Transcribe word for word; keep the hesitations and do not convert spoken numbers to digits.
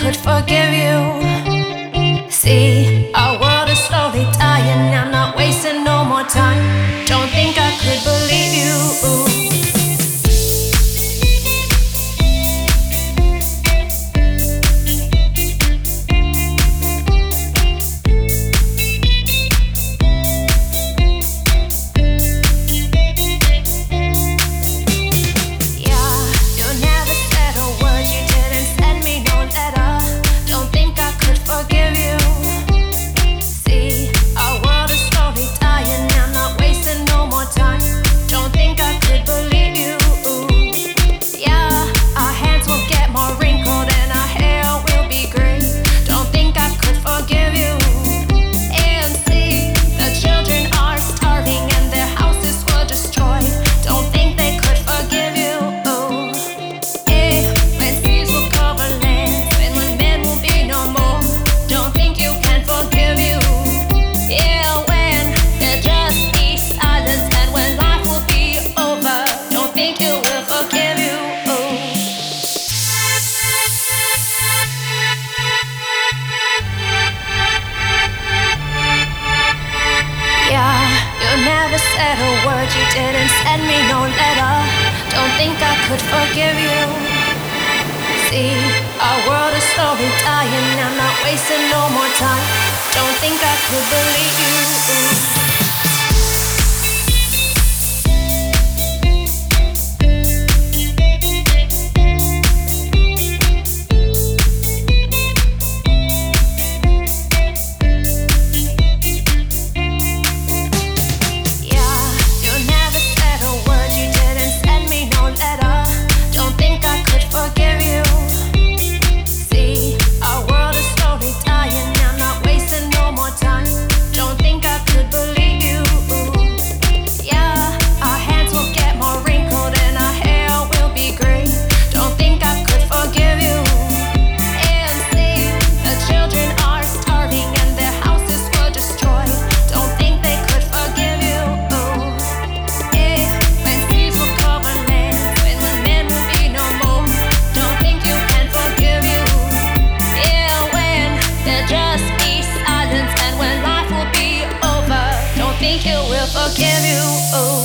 could forgive you. See, our world is slowly dying. I'm not wasting no more time. Don't think I could believe you. Said a word, you didn't send me no letter. Don't think I could forgive you. See, our world is slowly dying. I'm not wasting no more time. Don't think I could believe you. Think you will forgive you. Oh.